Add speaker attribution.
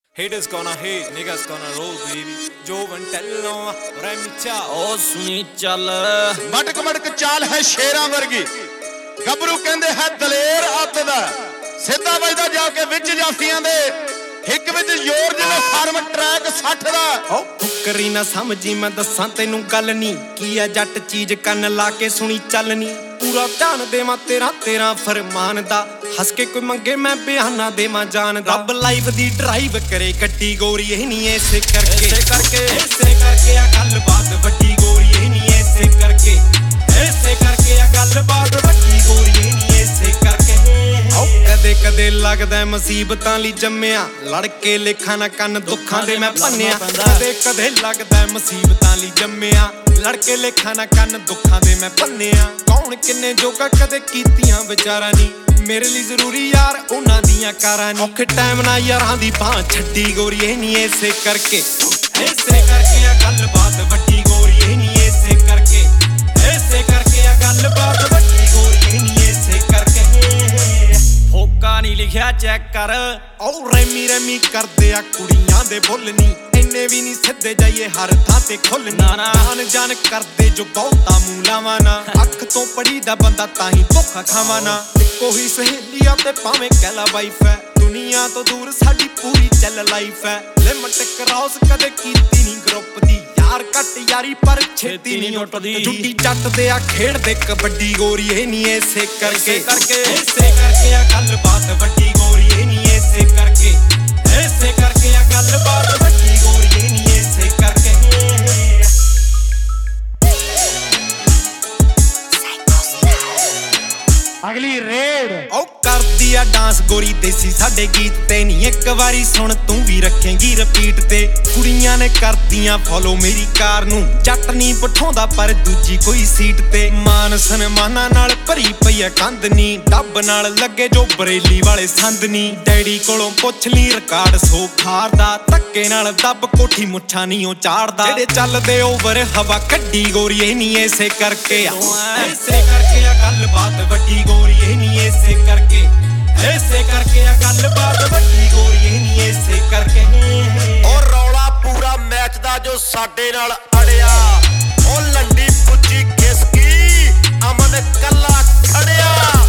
Speaker 1: Haters gonna hate, niggas gonna roll, baby. Joe Vantello, Remicha.
Speaker 2: ਓ ਸੁਣੀ ਚੱਲ
Speaker 3: ਮਟਕ ਚਾਲ ਹੈ ਸ਼ੇਰਾਂ ਵਰਗੀ ਗੱਭਰੂ ਕਹਿੰਦੇ ਹੈ ਦਲੇਰ ਅੱਤ ਦਾ ਸਿੱਧਾ ਵੱਜਦਾ ਜਾ ਕੇ ਵਿੱਚ ਜਾਫੀਆਂ ਦੇ ਹਿੱਕ ਵਿੱਚ ਜ਼ੋਰ ਜਿਵੇਂ ਫਾਰਮ ਟਰੈਕ 60 ਦਾ
Speaker 4: ਓ ਫੁਕਰੀ ਨਾ ਸਮਝੀ ਮੈਂ ਦੱਸਾਂ ਤੈਨੂੰ ਗੱਲ ਨੀ ਕੀ ਆ ਜੱਟ ਚੀਜ਼ ਕੰਨ ਲਾ ਕੇ ਸੁਣੀ ਚੱਲਣੀ ਪੂਰਾ ਧਿਆਨ ਦੇਵਾਂ ਤੇਰਾ ਫਰਮਾਨ ਦਾ ਹੱਸ ਕੇ ਕੋਈ ਮੰਗੇ ਮੈਂ ਬਿਆਨਾ ਦੇਵਾਂ ਜਾਨ ਦਾ ਰੱਬ ਲਾਈਵ ਦੀ ਡਰਾਈਵ ਕਰੇ ਗੱਡੀ ਗੋਰੀ ਇਹ ਨਹੀਂ ਐਸੇ ਕਰਕੇ ਆ ਗੱਲਬਾਤ ਵੱਡੀ ਗੋਰੀ ਇਹ ਨਹੀਂ ਐਸੇ ਕਰਕੇ ਆ ਗੱਲਬਾਤ ਵੱਡੀ ਗੋਰੀ ਇਹ ਨਹੀਂ ਐਸੇ ਕਰਕੇ ਕਦੇ ਲੱਗਦਾ ਮੁਸੀਬਤਾਂ ਲਈ ਜੰਮਿਆ ਲੜ ਕੇ ਲੇਖਾਂ ਨਾ ਕੰਨ ਦੁੱਖਾਂ ਦੇ ਮੈਂ ਭੰਨਿਆ ਕਦੇ ਲੱਗਦਾ ਮੁਸੀਬਤਾਂ ਲਈ ਜੰਮਿਆ ਲੜ ਕੇ ਲੇਖਾਂ ਨਾ ਕੰਨ ਦੁੱਖਾਂ ਦੇ ਮੈਂ ਭੰਨਿਆ ਕੌਣ ਕਿੰਨੇ ਜੋਗਾ ਕਦੇ ਕੀਤੀਆਂ ਵਿਚਾਰਾਂ ਨੀ ਮੇਰੇ ਲਈ ਜ਼ਰੂਰੀ ਯਾਰ ਉਹਨਾਂ ਦੀਆਂ ਕਾਰਾਂ ਨੀ ਔਖੇ ਟਾਈਮ ਨਾਲ ਯਾਰਾਂ ਦੀ ਬਾਹ ਛੱਡੀ ਗੋਰੀ ਇਹ ਨਹੀਂ ਐਸੇ ਕਰਕੇ ਆ ਗੱਲਬਾਤ ਵੱਡੀ ਗੋਰੀ ਇਹ ਨਹੀਂ ਐਸੇ ਕਰਕੇ ਆ ਗੱਲਬਾਤ ਵੱਡੀ ਗੋਰੀ ਇਹ ਨਹੀਂ ਐਸੇ ਕਰਕੇ
Speaker 2: ਫੋਕਾ ਨਹੀਂ ਲਿਖਿਆ ਚੈੱਕ ਕਰ
Speaker 4: ਓ ਰੈਮੀ ਕਰਦੇ ਆ ਕੁੜੀਆਂ ਦੇ ਬੁੱਲ ਨੀ ਇੰਨੇ ਵੀ ਨਹੀਂ ਸਿੱਧੇ ਜਾਈਏ ਹਰ ਥਾਂ ਤੇ ਖੁੱਲ ਨਾ ਜਾਨ ਕਰਦੇ ਜੋ ਬਹੁਤਾ ਮੂਲਾਵਾਂ ਨਾ ਅੱਖ ਤੋਂ ਪੜੀ ਦਾ ਬੰਦਾ ਤਾਂ ਹੀ ਧੋਖਾ ਖਾਵਾਂ ਨਾ ਇੱਕੋ ਹੀ ਸਹੇਲੀਆਂ ਤੇ ਭਾਵੇਂ ਕਹਿਲਾ ਵਾਈਫ ਹੈ ਦੁਨੀਆ ਤੋਂ ਦੂਰ ਸਾਡੀ ਪੂਰੀ ਚੱਲ ਲਾਈਫ ਹੈ ਲਿਮਟ ਕਰਾਸ ਕਦੇ ਕੀਤੀ ਨਹੀਂ ਗਰੁੱਪ ਦੀ ਯਾਰ ਘੱਟ ਯਾਰੀ ਪਰ ਛੇਤੀ ਨਹੀਂ ਉੱਟਦੀ ਜੁੱਟੀ ਜੱਟ ਦੇ ਆ ਖੇਡਦੇ ਕਬੱਡੀ ਗੋਰੀ ਇਹ ਨਹੀਂ ਐਸੇ ਕਰਕੇ ਆ ਗੱਲਬਾਤ ਵੱਡੀ ਗੋਰੀ ਇਹ ਨਹੀਂ ਐਸੇ ਕਰਕੇ ਆ ਗੱਲਬਾਤ ਵੱਡੀ ਗੋਰੀ ਇਹ ਨਹੀਂ ਐਸੇ ਕਰਕੇ
Speaker 3: ਅਗਲੀ ਰੇਡ
Speaker 4: ਓ ਕਰਦੀ ਆ ਡਾਂਸ ਗੋਰੀ ਦੇਸੀ ਸਾਡੇ ਗੀਤ ਤੇ ਨਹੀਂ ਇੱਕ ਵਾਰੀ ਸੁਣ ਤੂੰ ਵੀ ਰੱਖੇਂਗੀ ਰਿਪੀਟ ਤੇ ਕੁੜੀਆਂ ਨੇ ਕਰਦੀਆਂ ਫੋਲੋ ਮੇਰੀ ਕਾਰ ਨੂੰ ਜੱਟ ਨਹੀਂ ਪਠਾਉਂਦਾ ਪਰ ਦੂਜੀ ਕੋਈ ਸੀਟ ਤੇ ਮਾਨ ਸਨਮਾਨਾਂ ਨਾਲ ਭਰੀ ਪਈ ਆ ਕੰਧ ਨੀ ਡੱਬ ਨਾਲ ਲੱਗੇ ਜੋ ਬਰੇਲੀ ਵਾਲੇ ਸੰਦ ਨੀ ਡੈਡੀ ਕੋਲੋਂ ਪੁੱਛ ਲਈ ਰਿਕਾਰਡ ਸੋ ਖਾਰਦਾ ਧੱਕੇ ਨਾਲ ਦੱਬ ਕੋਠੀ ਮੁੱਛਾਂ ਨਹੀਂ ਉਹ ਚਾੜਦਾ ਜਿਹੜੇ ਚੱਲਦੇ ਓਵਰ ਹਵਾ ਕੱਢੀ ਗੋਰੀ ਇਹ ਨਹੀਂ ਐਸੇ ਕਰਕੇ ਆ ਗੱਲਬਾਤ ਵੱਡੀ ਗੋਰੀ ਇਹ ਨਹੀਂ ਐਸੇ ਕਰਕੇ ਆ ਗੱਲਬਾਤ ਵੱਡੀ ਗੋਰੀ ਇਹ ਨਹੀਂ ਐਸੇ ਕਰਕੇ
Speaker 3: ਉਹ ਰੌਲਾ ਪੂਰਾ ਮੈਚ ਦਾ ਜੋ ਸਾਡੇ ਨਾਲ ਅੜਿਆ ਉਹ ਲੰਡੀ ਪੁੱਜੀ ਖਿਸਕੀ ਅਮਨ ਕੱਲਾ ਖੜਿਆ